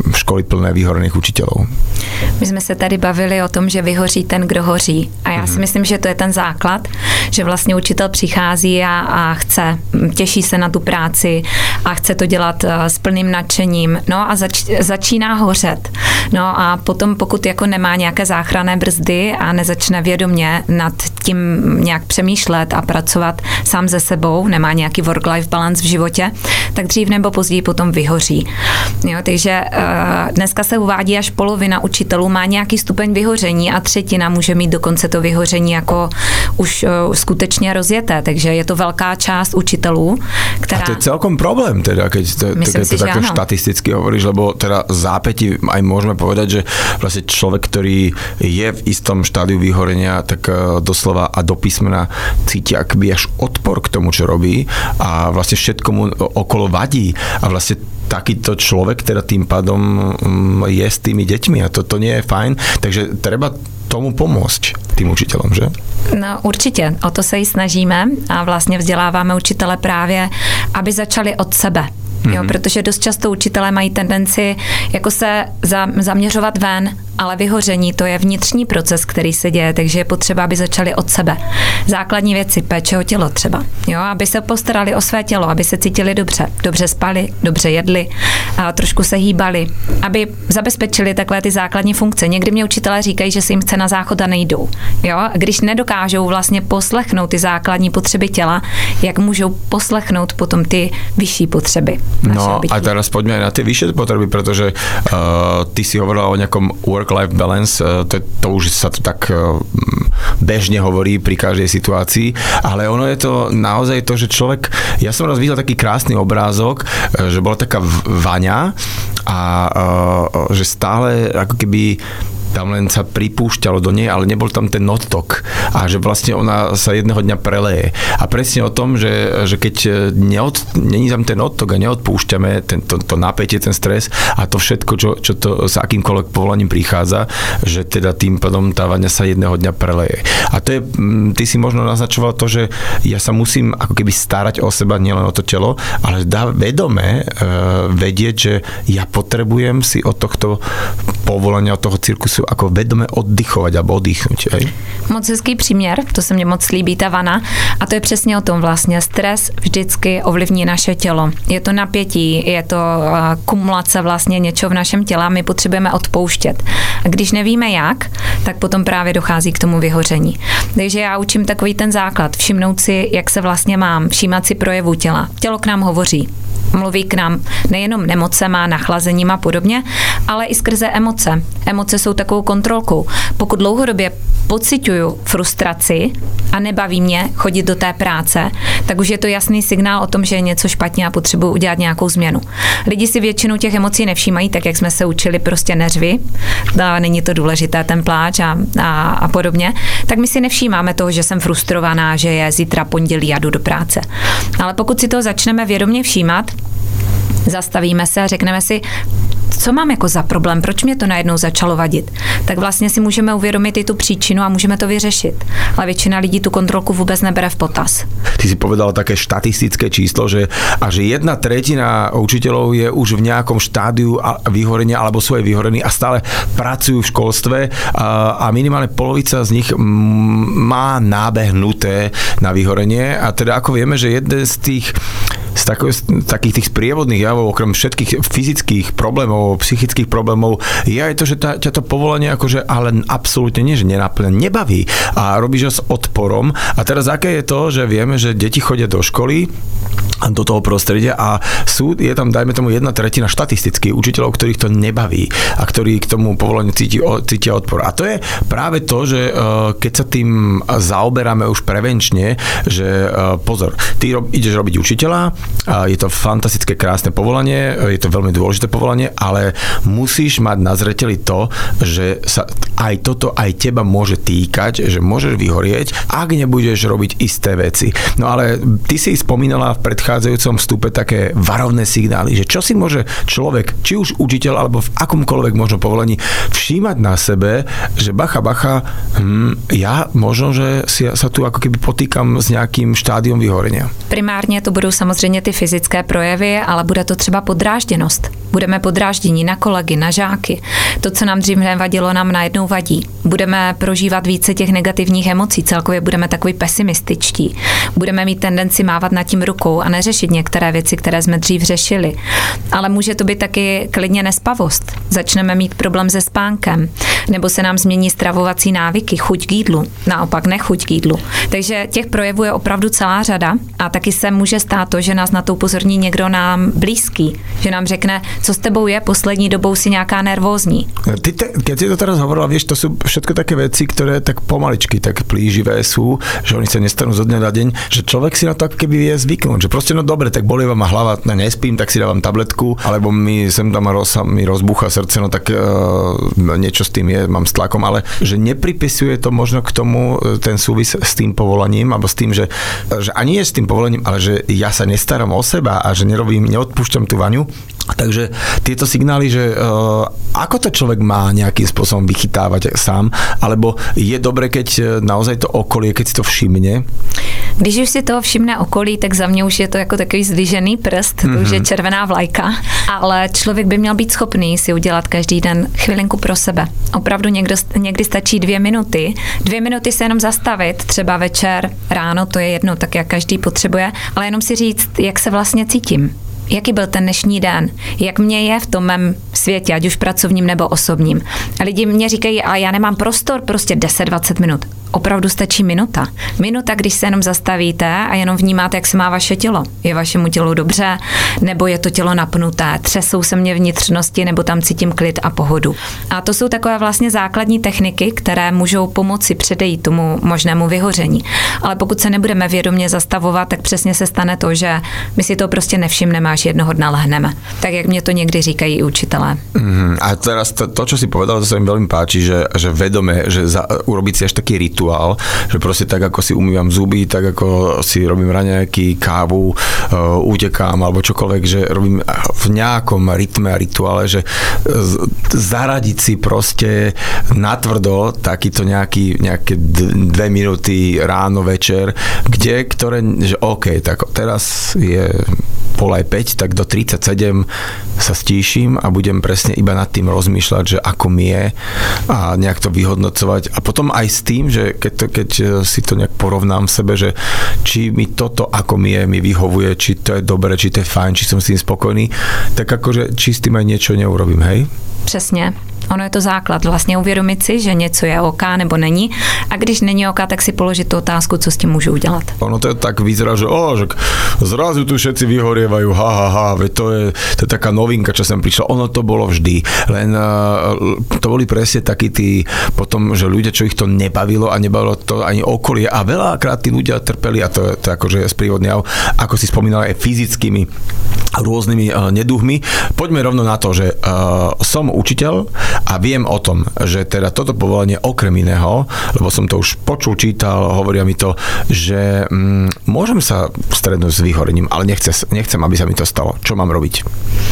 školy plné vyhorených učiteľov. My jsme se tady bavili o tom, že vyhoří ten, kdo hoří. A já si myslím, že to je ten základ, že vlastně učitel přichází a, a chce, těší se na tu práci a chce to dělat s plným nadšením. No a zač, začíná hořet. No a potom, pokud jako nemá nějaké záchranné brzdy a nezačne vědomě nad tím nějak přemýšlet a pracovat sám ze sebou, nemá nějaký work-life balance v životě, tak dřív nebo později potom vyhoří. Jo, takže uh, dneska se uvádí, až polovina učitelů má nějaký stupeň vyhoření a třetina může mít dokonce to vyhoření jako už uh, skutečně rozjeté, takže je to velká část učitelů, která... A to je celkom problém, teda, keď to, keď si, to takto áno. štatisticky hovoríš, lebo teda zápäti aj môžeme povedať, že vlastne človek, ktorý je v istom štádiu vyhorenia, tak uh, doslova a do písmena cíti akoby až odpor k tomu, čo robí a vlastne všetko mu okolo vadí a vlastne takýto človek teda tým pádom je s tými deťmi a to, to nie je fajn, takže treba tomu pomôcť tým učiteľom, že? No určitě, o to se i snažíme a vlastně vzděláváme učitele právě, aby začali od sebe. Jo, protože dost často učitelé mají tendenci jako se za, zaměřovat ven, ale vyhoření to je vnitřní proces, který se děje, takže je potřeba, aby začali od sebe. Základní věci, péče o tělo třeba, jo, aby se postarali o své tělo, aby se cítili dobře, dobře spali, dobře jedli, a trošku se hýbali, aby zabezpečili takové ty základní funkce. Někdy mě učitelé říkají, že se jim chce na záchod a nejdou. Jo, a když nedokážou vlastně poslechnout ty základní potřeby těla, jak můžou poslechnout potom ty vyšší potřeby. No a teraz poďme aj na tie vyššie potreby, pretože uh, ty si hovorila o nejakom work-life balance, uh, to, to už sa to tak uh, bežne hovorí pri každej situácii, ale ono je to naozaj to, že človek, ja som raz videl taký krásny obrázok, uh, že bola taká vaňa a uh, že stále ako keby tam len sa pripúšťalo do nej, ale nebol tam ten odtok a že vlastne ona sa jedného dňa preleje. A presne o tom, že, že keď neod, není tam ten odtok a neodpúšťame ten, to, to napätie, ten stres a to všetko, čo, čo to s akýmkoľvek povolaním prichádza, že teda tým pádom tá vaňa sa jedného dňa preleje. A to je, ty si možno naznačoval to, že ja sa musím ako keby starať o seba, nielen o to telo, ale dá vedome uh, vedieť, že ja potrebujem si od tohto povolania, od toho cirkusu ako vedome oddychovať alebo oddychnúť. Aj? Moc hezký příměr, to se mně moc líbí, ta vana. A to je přesně o tom vlastně. Stres vždycky ovlivní naše tělo. Je to napětí, je to kumulace vlastně něčeho v našem těle a my potřebujeme odpouštět. A když nevíme jak, tak potom právě dochází k tomu vyhoření. Takže já učím takový ten základ. Všimnout si, jak se vlastně mám, všímat si projevu těla. Tělo k nám hovoří. Mluví k nám nejenom nemocema, nachlazením a podobně, ale i skrze emoce. Emoce jsou takovou kontrolkou. Pokud dlouhodobě pociťuju frustraci a nebaví mě chodit do té práce, tak už je to jasný signál o tom, že je něco špatně a potřebuji udělat nějakou změnu. Lidi si většinu těch emocí nevšímají, tak jak jsme se učili, prostě neřvi, není to důležité, ten pláč a, a, a podobně, tak my si nevšímáme toho, že jsem frustrovaná, že je zítra pondělí a jdu do práce. Ale pokud si to začneme vědomě všímat, zastavíme se a řekneme si, co mám jako za problém, proč mě to najednou začalo vadit, tak vlastně si můžeme uvědomit i tu příčinu a můžeme to vyřešit. Ale většina lidí tu kontrolku vůbec nebere v potaz. Ty si povedala také štatistické číslo, že až jedna tretina učiteľov je už v nejakom štádiu vyhorenia alebo sú aj vyhorení a stále pracujú v školstve a minimálne polovica z nich má nábehnuté na vyhorenie a teda ako vieme, že jeden z tých z, tako, z takých tých sprievodných javov, okrem všetkých fyzických problémov, psychických problémov, je aj to, že tá, ťa to povolanie akože ale absolútne nie, že nenáplne nebaví a robíš ho s odporom. A teraz aké je to, že vieme, že deti chodia do školy do toho prostredia a sú, je tam, dajme tomu, jedna tretina štatistických učiteľov, ktorých to nebaví a ktorí k tomu povolaniu cíti, cítia odpor. A to je práve to, že keď sa tým zaoberáme už prevenčne, že pozor, ty rob, ideš robiť učiteľa, je to fantastické, krásne povolanie, je to veľmi dôležité povolanie, ale musíš mať na zreteli to, že sa aj toto aj teba môže týkať, že môžeš vyhorieť, ak nebudeš robiť isté veci. No ale ty si spomínala v predchádzajúcom vstupe také varovné signály, že čo si môže človek, či už učiteľ, alebo v akomkoľvek možno povolení, všímať na sebe, že bacha, bacha, hm, ja možno, že si, sa tu ako keby potýkam s nejakým štádiom vyhorenia. Primárně to budou samozřejmě ty fyzické projevy, ale bude to třeba podrážděnost. Budeme podráždění na kolegy, na žáky. To, co nám dřív nevadilo, nám najednou vadí. Budeme prožívat více těch negativních emocí, celkově budeme takový pesimističtí. Budeme mít tendenci mávat nad tím rukou a neřešit některé věci, které jsme dřív řešili. Ale může to být taky klidně nespavost. Začneme mít problém se spánkem, nebo se nám změní stravovací návyky, chuť k jídlu, naopak nechuť k jídlu. Takže těch projevů je opravdu celá řada a taky se může stát to, že nás na to upozorní někdo nám blízký, že nám řekne, co s tebou je, poslední dobou si nějaká nervózní. Ty te, keď si to teraz hovorila, vieš, to sú všetko také veci, ktoré tak pomaličky, tak plíživé sú, že oni sa nestanú zo dňa na deň, že človek si na to keby vie zvyknúť, že proste no dobre, tak bolí ma hlava, ne, nespím, tak si dávam tabletku, alebo mi sem tam roz, mi rozbúcha srdce, no tak uh, niečo s tým je, mám s tlakom, ale že nepripisuje to možno k tomu ten súvis s tým povolaním, alebo s tým, že, že ani je s tým povolaním, ale že ja sa nestaram o seba a že nerobím, neodpúšťam tú vaňu. Takže tieto signály, že uh, ako to človek má nejakým spôsobom vychytávať sám, alebo je dobre, keď naozaj to okolie, keď si to všimne? Když už si toho všimne okolí, tak za mě už je to jako takový zdvižený prst, mm-hmm. to už je červená vlajka, ale člověk by měl být schopný si udělat každý den chvilinku pro sebe. Opravdu někdo, někdy stačí dvě minuty, dvě minuty se jenom zastavit, třeba večer, ráno, to je jedno, tak jak každý potřebuje, ale jenom si říct, jak se vlastně cítím. Jaký byl ten dnešní den, jak mě je v tom mém světě, ať už pracovním nebo osobním. A lidi mě říkají, a já nemám prostor, prostě deset dvacet minut. Opravdu stačí minuta. Minuta, když se jenom zastavíte a jenom vnímáte, jak se má vaše tělo. Je vašemu tělu dobře, nebo je to tělo napnuté, třesou se mě vnitřnosti, nebo tam cítím klid a pohodu. A to jsou takové vlastně základní techniky, které můžou pomoci předejít tomu možnému vyhoření. Ale pokud se nebudeme vědomě zastavovat, tak přesně se stane to, že my si to prostě nevšimneme, až jednoho dna lehneme. Tak, jak mě to někdy říkají i učitelé. Mm, a teraz to, to, čo si povedal, to sa mi veľmi páči, že, že vedome, že za, urobiť si až taký rituál, že proste tak, ako si umývam zuby, tak ako si robím raňajky, kávu, uh, utekám alebo čokoľvek, že robím v nejakom rytme a rituále, že z, zaradiť si proste natvrdo takýto nejaký, nejaké dve minúty ráno, večer, kde, ktoré, že OK, tak teraz je pol aj päť, tak do tridsaťsedem sa stíšim a budem presne iba nad tým rozmýšľať, že ako mi je a nejak to vyhodnocovať. A potom aj s tým, že keď, to, keď si to nejak porovnám v sebe, že či mi toto, ako mi je, mi vyhovuje, či to je dobre, či to je fajn, či som s tým spokojný, tak akože či s tým aj niečo neurobím, hej? Přesně. Ono je to základ. Vlastně uvědomit si, že něco je OK nebo není. A když není OK, tak si položit tu otázku, co s tím můžu udělat. Ono to je tak vyzerá, že o, že zrazu tu všetci vyhorievajú, ha, ha, ha, veď to je, to je taká novinka, čo sem prišla. Ono to bolo vždy. Len uh, to boli presne takí tí potom, že ľudia, čo ich to nebavilo a nebavilo to ani okolie. A veľakrát tí ľudia trpeli, a to je, to je akože sprievodný jav, ako si spomínal, aj fyzickými rôznymi uh, neduhmi. Poďme rovno na to, že uh, som učiteľ a viem o tom, že teda toto povolanie okrem iného, lebo som to už počul, čítal, hovoria mi to, že mm, môžem sa stretnúť s vyhorením, ale nechce, nechcem, aby sa mi to stalo. Čo mám robiť?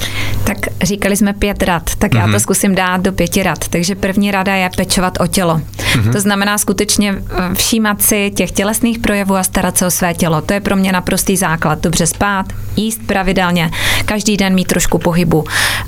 Tak říkali jsme pět rad, tak mm-hmm. já to zkusím dát do pěti rad. Takže první rada je pečovat o tělo. Mm-hmm. To znamená skutečně všímat si těch tělesných projevů a starat se o své tělo. To je pro mě naprostý základ. Dobře spát, jíst pravidelně, každý den mít trošku pohybu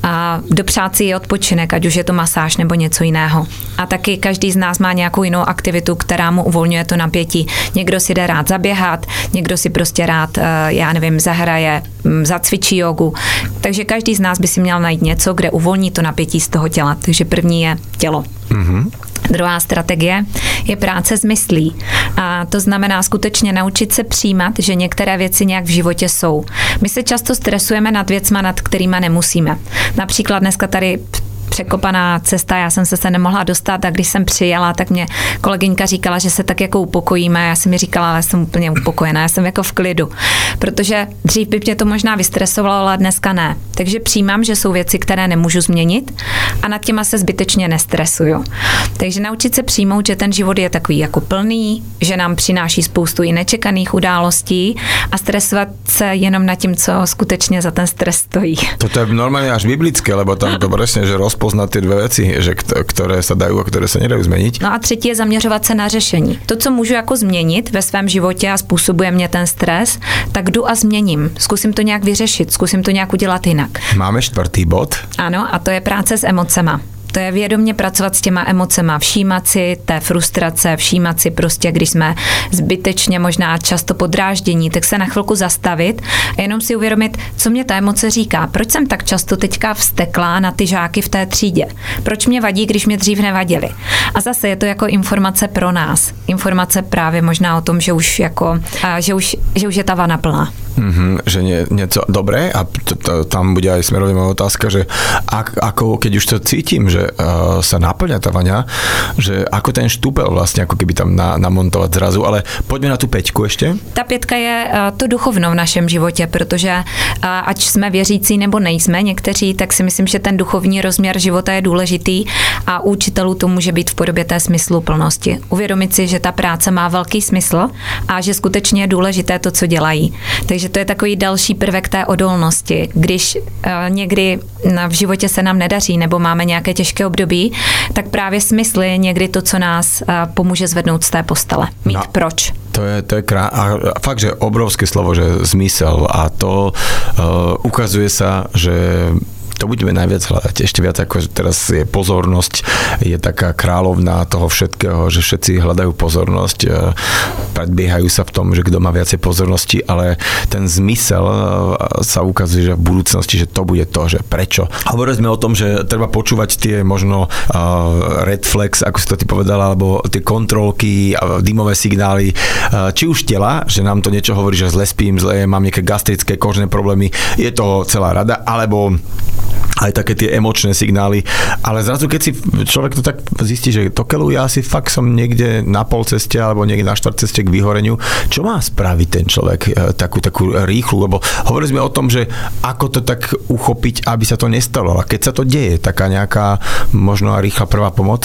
a dopřát si i odpočinek, ať už je to masáž nebo něco jiného. A taky každý z nás má nějakou jinou aktivitu, která mu uvolňuje to napětí. Někdo si jde rád zaběhat, někdo si prostě rád, já nevím, zahraje, zacvičí jogu. Takže každý z nás by si měl najít něco, kde uvolní to napětí z toho těla. Takže první je tělo. Mm-hmm. Druhá strategie je práce s myslí. A to znamená skutečně naučit se přijímat, že některé věci nějak v životě jsou. My se často stresujeme nad věcma, nad kterýma nemusíme. Například dneska tady překopaná cesta, já jsem se se nemohla dostat a když jsem přijela, tak mě kolegyňka říkala, že se tak jako upokojíme. Já jsem mi říkala, ale jsem úplně upokojená, já jsem jako v klidu. Protože dřív by mě to možná vystresovalo, ale dneska ne. Takže přijímám, že jsou věci, které nemůžu změnit a nad těma se zbytečně nestresuju. Takže naučit se přijmout, že ten život je takový jako plný, že nám přináší spoustu i nečekaných událostí a stresovat se jenom nad tím, co skutečně za ten stres stojí. Toto je normálně až biblické, lebo tam to presne, že rozpoznať poznat ty dvě věci, že které se dají a které se nedají změnit. No a třetí je zaměřovat se na řešení. To, co můžu jako změnit ve svém životě a způsobuje mě ten stres, tak jdu a změním. Zkusím to nějak vyřešit, zkusím to nějak udělat jinak. Máme čtvrtý bod. Ano, a to je práce s emocema. To je vědomě pracovat s těma emocema, všímat si té frustrace, všímat si prostě, když jsme zbytečně možná často podráždění, tak se na chvilku zastavit a jenom si uvědomit, co mě ta emoce říká. Proč jsem tak často teďka vzteklá na ty žáky v té třídě? Proč mě vadí, když mě dřív nevadili? A zase je to jako informace pro nás. Informace právě možná o tom, že už jako, že už, že už je ta vana plná. Mm-hmm, že nie, niečo dobré a t- t- tam bude aj smerovne moja otázka, že ak, ako keď už to cítim, že uh, sa naplňa tá vaňa, že ako ten štúpel vlastne ako keby tam na, namontovať zrazu, ale poďme na tú peťku ešte. Ta pětka je uh, to duchovno v našem životě, protože uh, ať jsme věřící nebo nejsme někteří, tak si myslím, že ten duchovní rozměr života je důležitý a u učitelů to může být v podobě té smysluplnosti. Uvědomit si, že ta práce má velký smysl a že skutečně je důležité to, co dělají. Takže to je takový další prvek té odolnosti. Když uh, někdy v životě se nám nedaří nebo máme nějaké těžké období, tak právě smysl je někdy to, co nás uh, pomůže zvednout z té postele. Mít no, proč. To je, to je krá... a fakt, že obrovské slovo, že zmysel a to uh, ukazuje sa, že to budeme najviac hľadať. Ešte viac ako teraz je pozornosť, je taká kráľovná toho všetkého, že všetci hľadajú pozornosť, predbiehajú sa v tom, že kto má viacej pozornosti, ale ten zmysel sa ukazuje, že v budúcnosti, že to bude to, že prečo. Hovorili sme o tom, že treba počúvať tie možno uh, red flags, ako si to ty povedala, alebo tie kontrolky, dymové signály, uh, či už tela, že nám to niečo hovorí, že zle spím, zle mám nejaké gastrické, kožné problémy, je to celá rada, alebo aj také tie emočné signály, ale zrazu keď si človek to tak zistí, že to keľu ja asi fakt som niekde na pol ceste alebo niekde na štart ceste k vyhoreniu, čo má spraviť ten človek takú, takú rýchlu, lebo hovorili sme o tom, že ako to tak uchopiť, aby sa to nestalo, a keď sa to deje, taká nejaká možno rýchla prvá pomoc?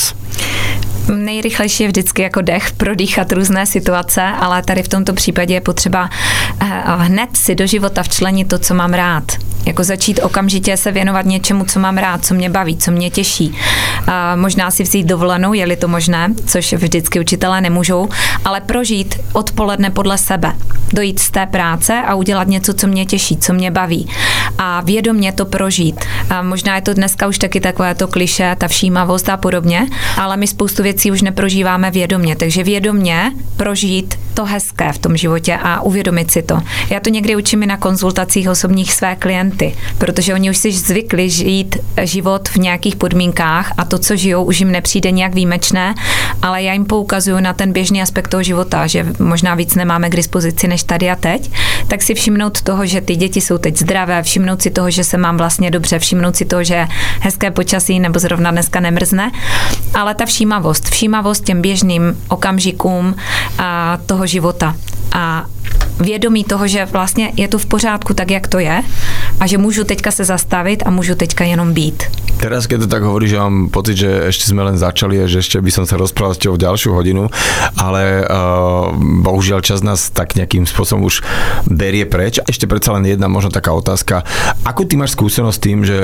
Nejrychlejší je vždycky jako dech, prodýchat různé situace, ale tady v tomto případě je potřeba hned si do života včlenit to, co mám rád. Jako začít okamžitě se věnovat něčemu, co mám rád, co mě baví, co mě těší. A možná si vzít dovolenou, je-li to možné, což vždycky učitelé nemůžou, ale prožít odpoledne podle sebe. Dojít z té práce a udělat něco, co mě těší, co mě baví. A vědomě to prožít. A možná je to dneska už taky takové to klišé, ta všímavost a podobně, ale my spoustu věcí už neprožíváme vědomě, takže vědomě prožít to hezké v tom životě a uvědomit si to. Já to někdy učím i na konzultacích osobních své klienty, protože oni už si zvykli žít život v nějakých podmínkách a to, co žijou, už jim nepřijde nějak výjimečné, ale já jim poukazuju na ten běžný aspekt toho života, že možná víc nemáme k dispozici než tady a teď, tak si všimnout toho, že ty děti jsou teď zdravé, všimnout si toho, že se mám vlastně dobře, všimnout si toho, že je hezké počasí nebo zrovna dneska nemrzne, ale ta všímavost, všímavost těm běžným okamžikům a toho života a vědomí toho, že vlastně je to v pořádku tak, jak to je a že můžu teďka se zastavit a můžu teďka jenom být. Teraz, keď to tak hovoríš, že mám pocit, že ešte sme len začali a že ešte by som sa rozprával s tebou ďalšiu hodinu, ale uh, bohužiaľ čas nás tak nejakým spôsobom už berie preč. Ešte predsa len jedna možno taká otázka. Ako ty máš skúsenosť s tým, že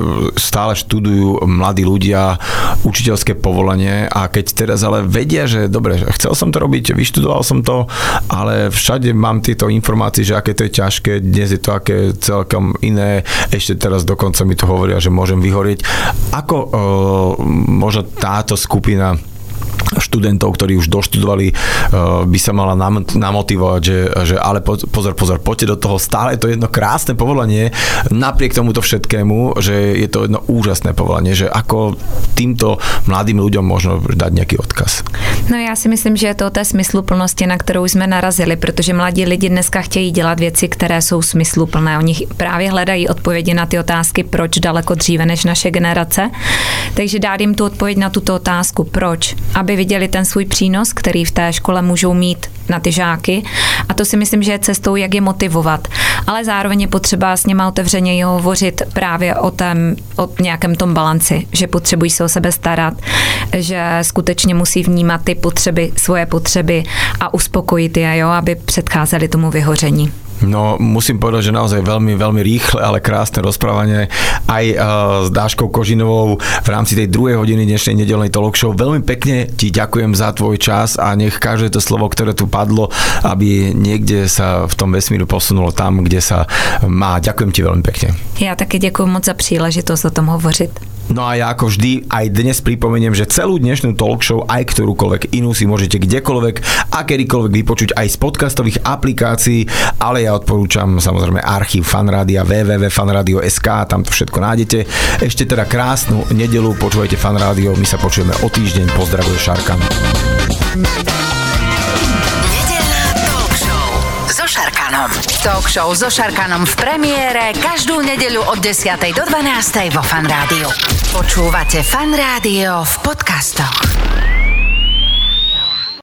stále študujú mladí ľudia učiteľské povolanie a keď teraz ale vedia, že dobre, chcel som to robiť, vyštudoval som to, ale všade mám tieto informácie, že aké to je ťažké, dnes je to aké celkom iné, ešte teraz dokonca mi to hovoria, že môžem vyhorieť. Ako uh, možno táto skupina študentov, ktorí už doštudovali, by sa mala namotivovať, že, že ale pozor, pozor, poďte do toho, stále je to jedno krásne povolanie, napriek tomuto všetkému, že je to jedno úžasné povolanie, že ako týmto mladým ľuďom možno dať nejaký odkaz. No já si myslím, že je to o té smysluplnosti, na kterou jsme narazili, protože mladí lidi dneska chtějí dělat věci, které jsou smysluplné. Oni právě hledají odpovědi na ty otázky, proč daleko dříve než naše generace. Takže dát jim tu odpověď na tuto otázku, proč, aby viděli ten svůj přínos, který v té škole můžou mít na ty žáky. A to si myslím, že je cestou, jak je motivovat. Ale zároveň je potřeba s nima otevřeně hovořit právě o, tém, o nějakém tom balanci, že potřebují se o sebe starat, že skutečně musí vnímat ty potřeby, svoje potřeby a uspokojit je, jo, aby předcházeli tomu vyhoření. No, musím povedať, že naozaj veľmi, veľmi rýchle, ale krásne rozprávanie aj uh, s Dáškou Kožinovou v rámci tej druhej hodiny dnešnej nedeľnej talk show. Veľmi pekne ti ďakujem za tvoj čas a nech každé to slovo, ktoré tu padlo, aby niekde sa v tom vesmíru posunulo tam, kde sa má. Ďakujem ti veľmi pekne. Ja taky ďakujem moc za príležitosť o tom hovoriť. No a ja ako vždy aj dnes pripomeniem, že celú dnešnú talk show, aj ktorúkoľvek inú si môžete kdekoľvek a kedykoľvek vypočuť aj z podcastových aplikácií, ale ja odporúčam samozrejme archív Fanrádia w w w bodka fanradio bodka es ká, tam to všetko nájdete. Ešte teda krásnu nedeľu, počúvajte Fanrádio, my sa počujeme o týždeň, pozdravuje Šarkan. Šarkanom. Talk show so Šarkanom v premiére každú nedeľu od desiatej do dvanástej vo Fan Rádiu. Počúvate Fan Rádio v podcastoch.